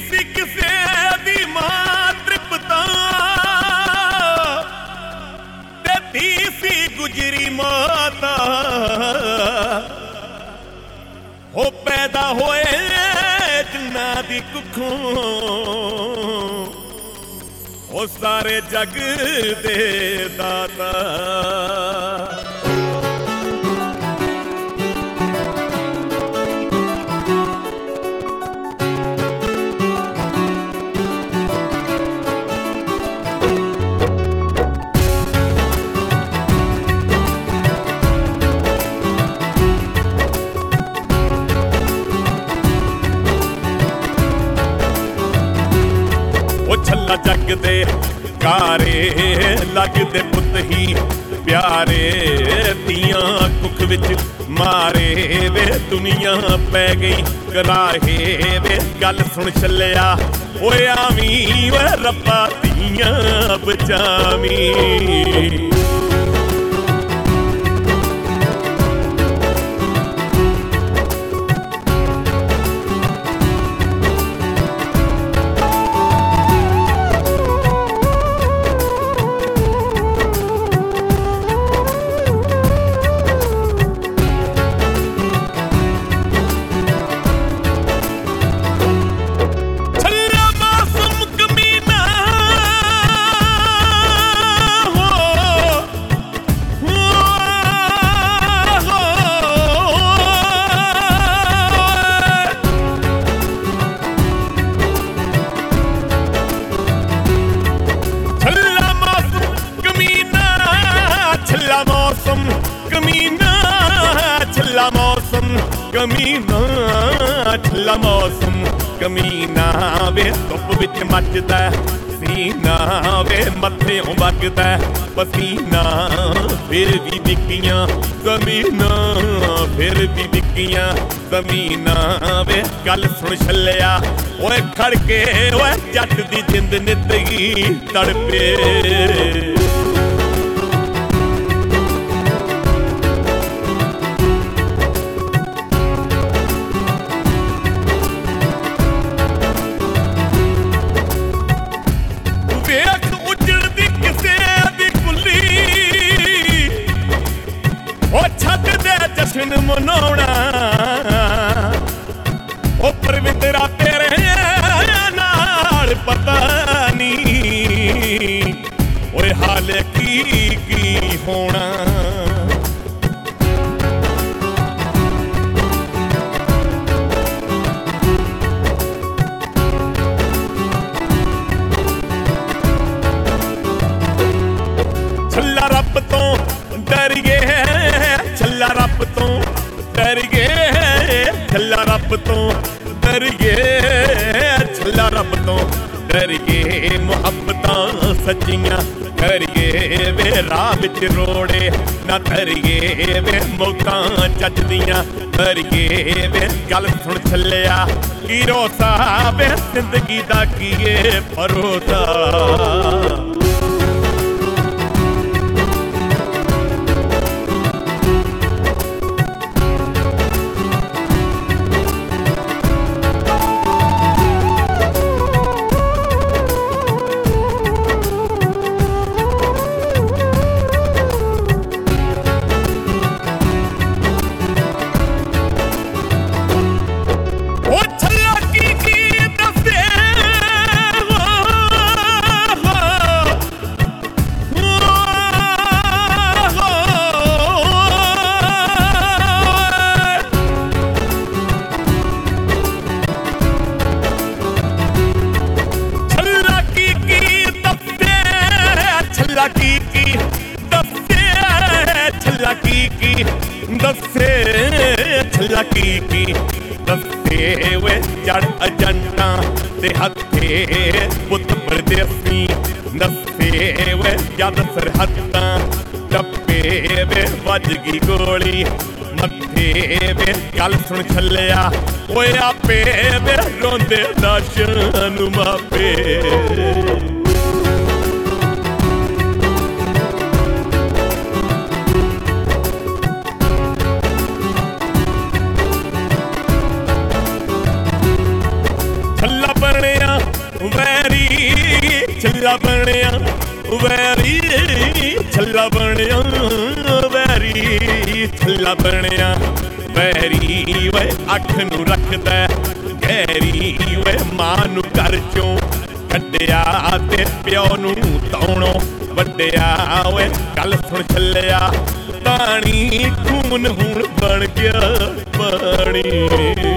सी किसे दी मां तृप्ता ते धी सी गुजरी माता हो पैदा होए जिन्ना दी कुखों ओ सारे जग दे दाता छल्ला जग दे कारे लगदे पुत ही प्यारे तियां कुख विच मारे वे दुनिया पै गई कराहे वे गल सुन छल्लिया ओए आवी वे रब्बा तियां बचावी कमीना ठल्ला मौसम कमीना वे धुप विच मचदा सीना वे मत्थेओं वगदा पसीना फिर भी निक्कियां जमीना फिर भी निक्कियां जमीना वे गल सुन छल्लिया ओए खड़के ओए जट दी जिंद नितगी तड़पे जश्न मनाउणा ओ परविंदरा तेरे नाल पता नहीं ओए हाल की होना छल्ला रब तो डर गए छल्ला रब तो डर गए छल्ला रब तो डर गए छल्ला रब तो डर गए मुहब्बतां सच्चियां करिए वे राह विच रोड़े ना धरिए वे मौतां जजदियां करिए वे गल सुन छल्लिया की रोसा वे जिंदगी दा कीए भरोसा दस्से वे जड़ अजंता ते हथे पुत परदेसी दस्से वे जद सरहदां टप्पे वे वजगी गोली मथे वे गल सुन छल्लिया ओए आपे वे रोंदे दर्शन मापे छल्ला परने ਛੱਲਾ ਬਣਿਆ ਵੈਰੀ, ਛੱਲਾ ਬਣਿਆ ਵੈਰੀ, ਛੱਲਾ ਬਣਿਆ ਵੈਰੀ ਵੇ ਅੱਖ ਨੂੰ ਰੱਖਦਾ ਗਹਿਰੀ ਵੇ ਮਾਂ ਨੂੰ ਘਰ ਚੋਂ ਕੱਢਿਆ ਤੇ ਪਿਓ ਨੂੰ ਤੌਣੋਂ ਵੱਡਿਆ ਵੇ ਗੱਲ ਸੁਣ ਛੱਲਿਆ ਪਾਣੀ ਖੂਨ ਹੁਣ ਬਣ ਗਿਆ ਪਾਣੀ।